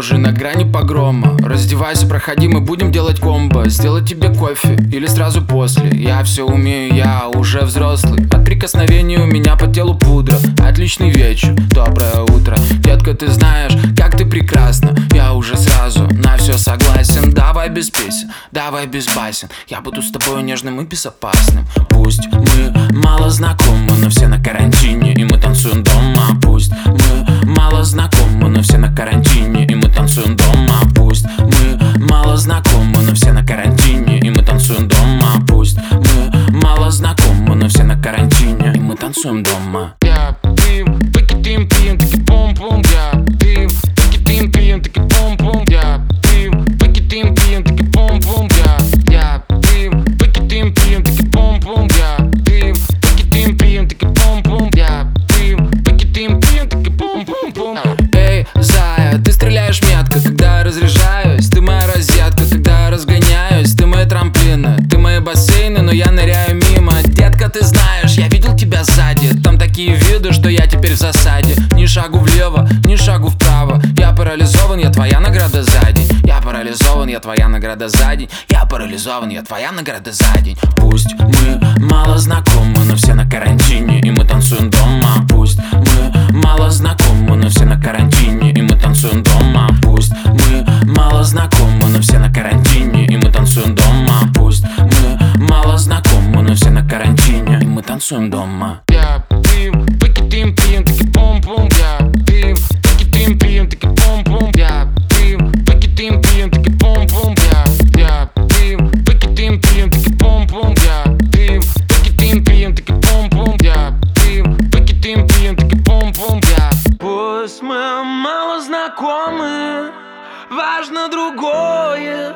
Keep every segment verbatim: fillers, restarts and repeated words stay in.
уже на грани погрома. Раздевайся, проходи, мы будем делать комбо. Сделать тебе кофе или сразу после. Я все умею, я уже взрослый. От прикосновений у меня по телу пудра. Отличный вечер, доброе утро. Детка, ты знаешь, как ты прекрасна. Я уже сразу на все согласен. Давай без песен, давай без басен. Я буду с тобой нежным и безопасным. Пусть мы мало знакомы, но все на карантине, и мы танцуем дома. Пусть мы мало знакомы, но все на карантине, и мы танцуем дома. Пусть мы мало знакомы, но все на карантине, и мы танцуем дома. Пусть мы мало знакомы, но все на карантине, и мы танцуем дома. Я пим, пикетим, пим, таки пум-пум. Я пим, пикетим, пим, таки пум-пум. Я пим, пикетим, пим, таки пум-пум. Я я пим, пикетим, пим, таки пум-пум. Я пим, пикетим, пим, таки пум-пум. Я пим, пикетим, пим, таки пум-пум-пум. Эй, зая, ты стреляешь метко, когда я разряжаюсь. Ты моя розетка, когда я разгоняюсь. Ты мои трамплины, ты мои бассейны, но я ныряю мимо. Детка, ты знаешь, я видел тебя сзади. Там такие виды, что я теперь в засаде. Ни шагу влево, ни шагу вправо. Я парализован, я твоя награда за день. Я парализован, я твоя награда за день. Я парализован, я твоя награда за день. Пусть мы мало знакомы, но все на карантине, и мы танцуем дома. Пусть мы мало знакомы, но все на карантине, и мы танцуем дома. Пусть мы мало знакомы, но все на карантине, и мы танцуем дома. Пусть мы мало знакомы, но все на карантине, и мы танцуем дома. Я пим, пикетим, пим, таки пум-пум. Я пим, пикетим, пим, таки пум-пум. Я пим, пикетим, пим, таки пум-пум. Я я пим, пикетим, пим, таки пум-пум. Я пим, пикетим, пим, таки пум-пум. Я пим, пикетим, пим, таки пум-пум. Я пусть мы мало знакомы, важно другое.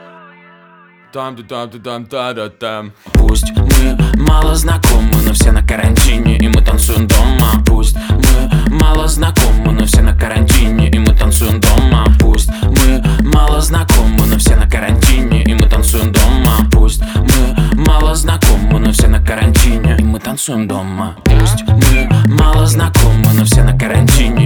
Там-там-там-там-та-да-там. Пусть мы мало знакомы, но все на карантине, и мы танцуем дома. Пусть мы мало знакомы, но все на карантине, и мы танцуем дома. Пусть мы мало знакомы, но все на карантине, и мы танцуем дома. Пусть мы мало знакомы, но все на карантине, и мы танцуем дома. Пусть мы мало знакомы, но все на карантине,